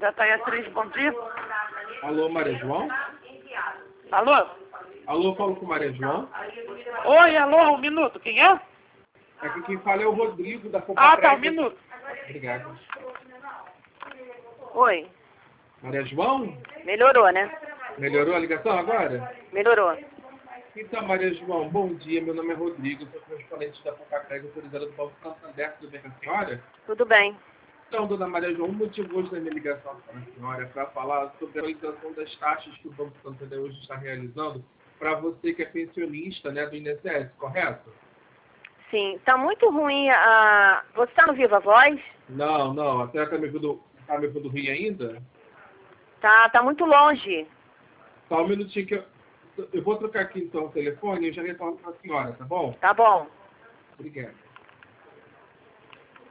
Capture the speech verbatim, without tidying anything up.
J S três, bom dia. Alô, Maria João? Alô? Alô, falo com Maria João? Oi, alô, um minuto, quem é? Aqui quem fala é o Rodrigo, da Ah, Fopatrega. tá, um minuto. Obrigado. Oi, Maria João? melhorou, né? Melhorou a ligação agora? Melhorou. Então, Maria João, bom dia. Meu nome é Rodrigo, sou correspondente da Fopatrega autorizada do Banco Santander. Tudo bem com a senhora? Tudo bem. Então, dona Maria João, o motivo hoje da minha ligação para a senhora é para falar sobre a atualização das taxas que o Banco Santander hoje está realizando para você que é pensionista, né, do I N S S, correto? Sim, tá muito ruim a... Você tá no Viva Voz? Não, não. A senhora está me ouvindo, tá me ouvindo ruim ainda? Tá, tá muito longe. Só um minutinho que eu... Eu vou trocar aqui então o telefone e eu já retorno para a senhora, tá bom? Tá bom. Obrigado.